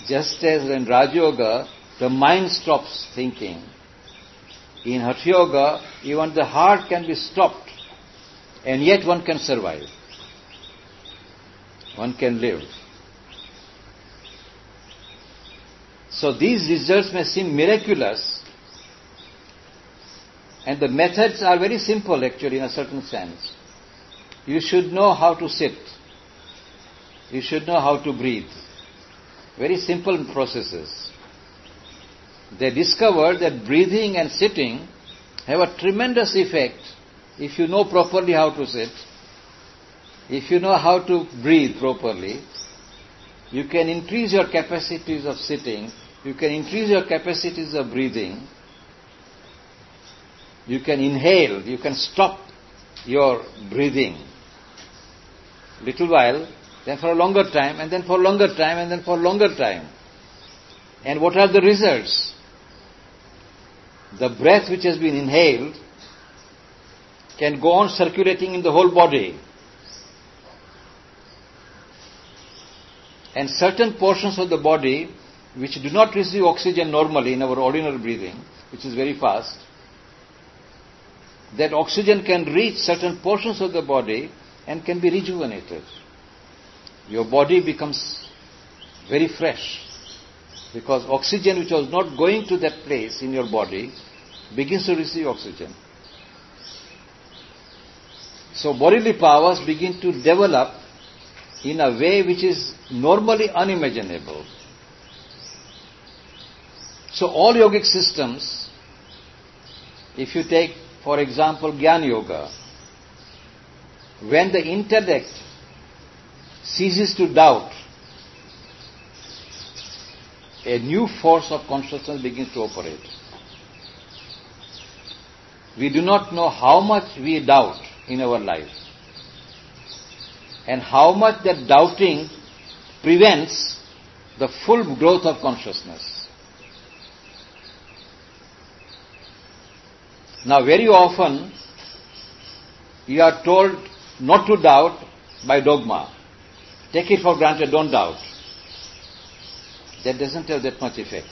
Just as in Raj Yoga, the mind stops thinking, in Hatha Yoga, even the heart can be stopped, and yet one can survive. One can live. So these results may seem miraculous, and the methods are very simple actually in a certain sense. You should know how to sit. You should know how to breathe. Very simple processes. They discovered that breathing and sitting have a tremendous effect if you know properly how to sit. If you know how to breathe properly, you can increase your capacities of sitting, you can increase your capacities of breathing, you can inhale, you can stop your breathing little while, then for a longer time, and then for a longer time, and then for a longer time. And what are the results? The breath which has been inhaled can go on circulating in the whole body. And certain portions of the body which do not receive oxygen normally in our ordinary breathing, which is very fast, that oxygen can reach certain portions of the body and can be rejuvenated. Your body becomes very fresh because oxygen which was not going to that place in your body begins to receive oxygen. So bodily powers begin to develop in a way which is normally unimaginable. So all yogic systems, if you take, for example, Jnana Yoga, when the intellect ceases to doubt, a new force of consciousness begins to operate. We do not know how much we doubt in our life and how much that doubting prevents the full growth of consciousness. Now very often you are told not to doubt by dogma. Take it for granted, don't doubt. That doesn't have that much effect.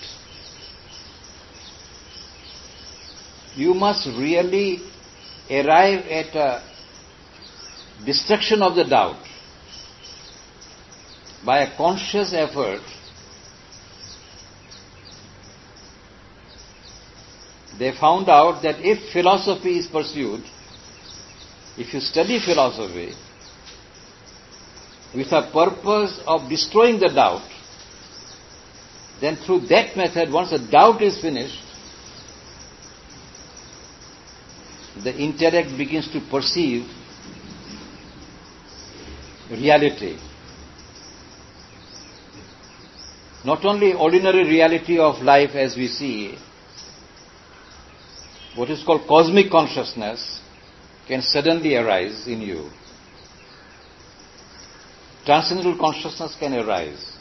You must really arrive at a destruction of the doubt by a conscious effort. They found out that if philosophy is pursued, if you study philosophy with a purpose of destroying the doubt, then through that method, once the doubt is finished, the intellect begins to perceive reality. Not only ordinary reality of life as we see, what is called cosmic consciousness can suddenly arise in you. Transcendental consciousness can arise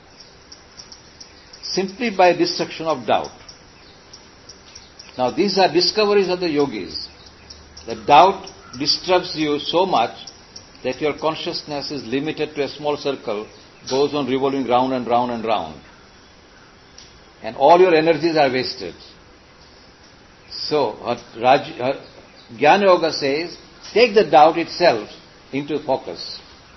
simply by destruction of doubt. Now these are discoveries of the yogis. The doubt disturbs you so much that your consciousness is limited to a small circle, goes on revolving round and round and round. And all your energies are wasted. So, Jnana Yoga says, take the doubt itself into focus.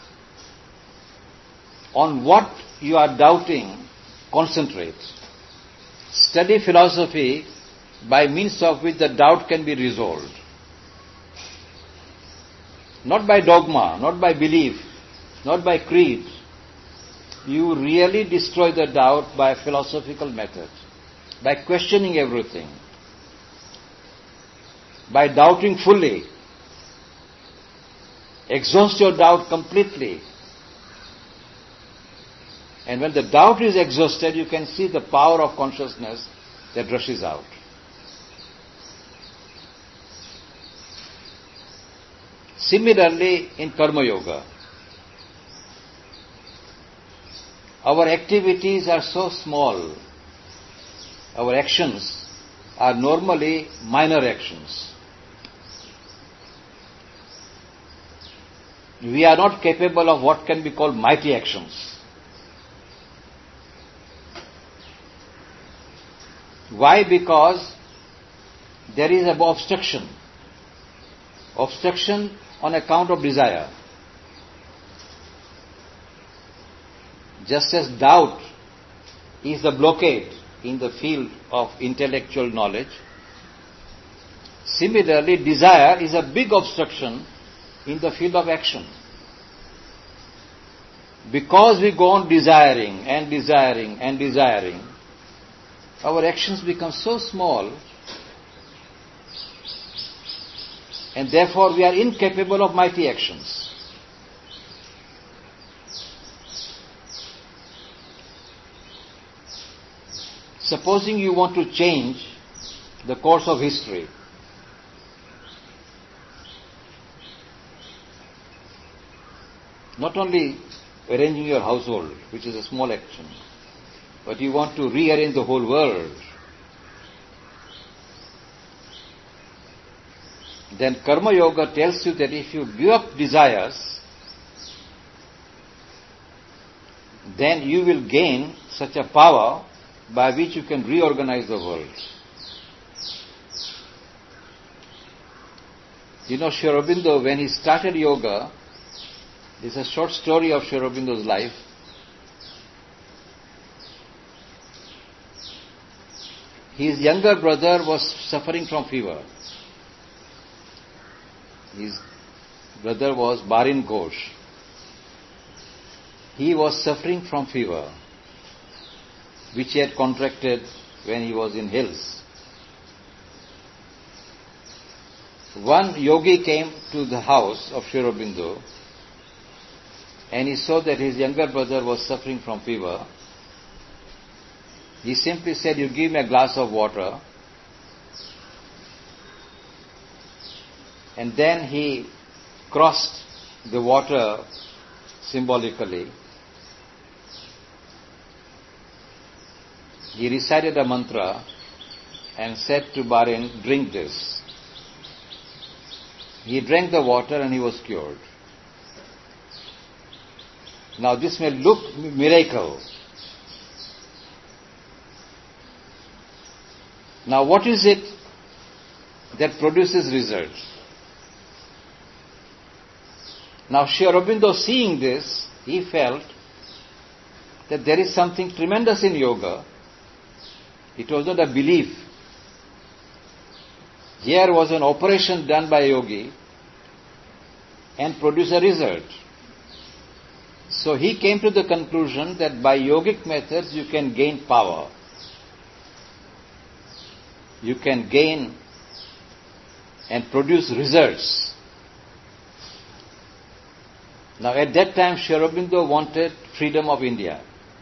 On what you are doubting, concentrate. Study philosophy by means of which the doubt can be resolved. Not by dogma, not by belief, not by creed. You really destroy the doubt by a philosophical method, by questioning everything, by doubting fully. Exhaust your doubt completely. And when the doubt is exhausted, you can see the power of consciousness that rushes out. Similarly, in Karma Yoga, our activities are so small, our actions are normally minor actions. We are not capable of what can be called mighty actions. Why? Because there is an obstruction. Obstruction on account of desire. Just as doubt is a blockade in the field of intellectual knowledge, similarly desire is a big obstruction in the field of action. Because we go on desiring and desiring and desiring, our actions become so small, and therefore we are incapable of mighty actions. Supposing you want to change the course of history, not only arranging your household, which is a small action, but you want to rearrange the whole world, then Karma Yoga tells you that if you give up desires, then you will gain such a power by which you can reorganize the world. You know, Sri Aurobindo, when he started yoga, this is a short story of Sri Aurobindo's life. His younger brother was suffering from fever. His brother was Barin Ghosh. He was suffering from fever, which he had contracted when he was in hills. One yogi came to the house of Sri Aurobindo, and he saw that his younger brother was suffering from fever. He simply said, "You give me a glass of water." And then he crossed the water symbolically. He recited a mantra and said to Barin, "Drink this." He drank the water and he was cured. Now this may look miracle. Now what is it that produces results? Now Sri Aurobindo, seeing this, he felt that there is something tremendous in yoga. It was not a belief. Here was an operation done by a yogi and produced a result. So he came to the conclusion that by yogic methods you can gain power. You can gain and produce results. Now at that time Sri Aurobindo wanted freedom of India.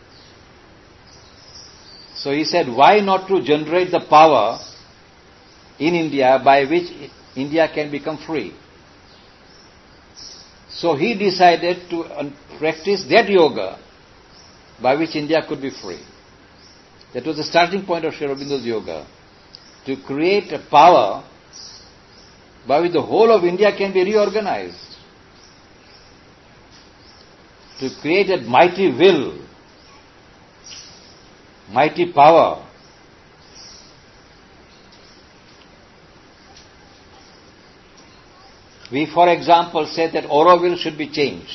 So he said, why not to generate the power in India by which India can become free? So he decided to practice that yoga by which India could be free. That was the starting point of Sri Aurobindo's yoga, to create a power by which the whole of India can be reorganized, to create a mighty will, mighty power. We, for example, say that Auroville should be changed.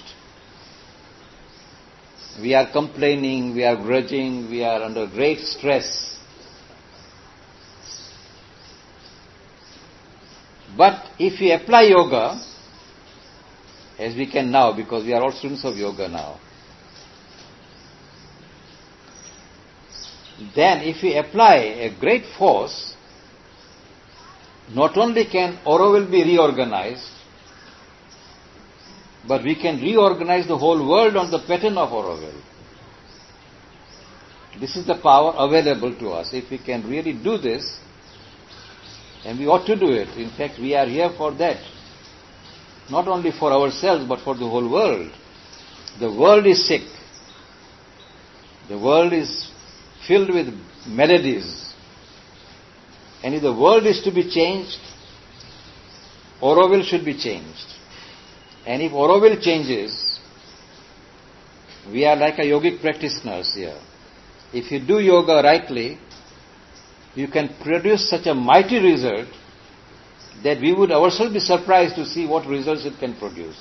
We are complaining, we are grudging, we are under great stress. But if we apply yoga, as we can now, because we are all students of yoga now, then if we apply a great force, not only can Auroville be reorganized, but we can reorganize the whole world on the pattern of Auroville. This is the power available to us. If we can really do this, and we ought to do it. In fact, we are here for that. Not only for ourselves, but for the whole world. The world is sick. The world is filled with maladies. And if the world is to be changed, Auroville should be changed. And if Auroville changes, we are like a yogic practitioners here. If you do yoga rightly, you can produce such a mighty result that we would ourselves be surprised to see what results it can produce.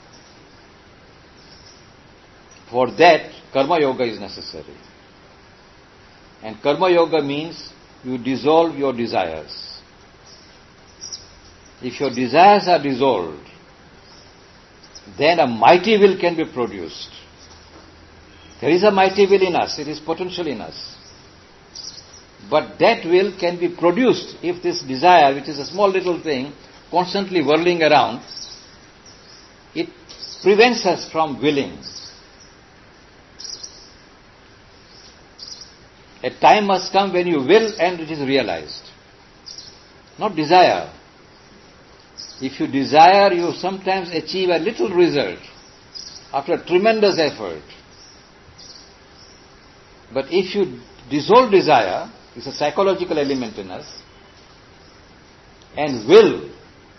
For that, Karma Yoga is necessary. And Karma Yoga means you dissolve your desires. If your desires are dissolved, then a mighty will can be produced. There is a mighty will in us, it is potential in us. But that will can be produced if this desire, which is a small little thing, constantly whirling around, it prevents us from willing. A time must come when you will and it is realized. Not desire. If you desire, you sometimes achieve a little result after a tremendous effort. But if you dissolve desire, it's a psychological element in us, and will,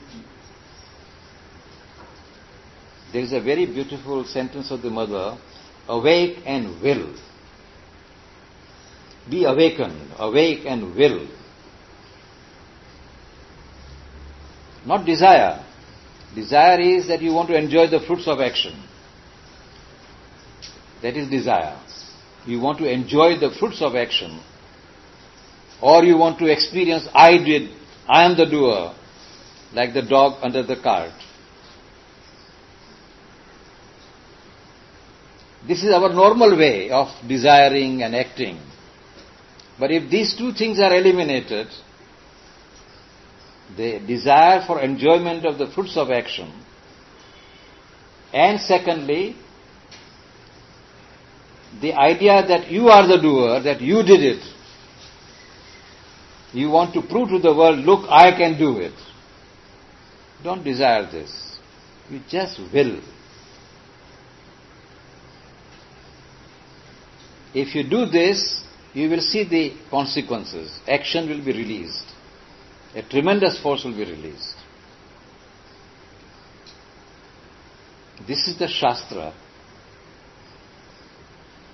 there is a very beautiful sentence of the mother, awake and will. Be awakened, awake and will. Not desire. Desire is that you want to enjoy the fruits of action. That is desire. You want to enjoy the fruits of action. Or you want to experience, I did, I am the doer, like the dog under the cart. This is our normal way of desiring and acting. But if these two things are eliminated, the desire for enjoyment of the fruits of action, and secondly, the idea that you are the doer, that you did it, you want to prove to the world, look, I can do it. Don't desire this. You just will. If you do this, you will see the consequences. Action will be released. A tremendous force will be released. This is the Shastra.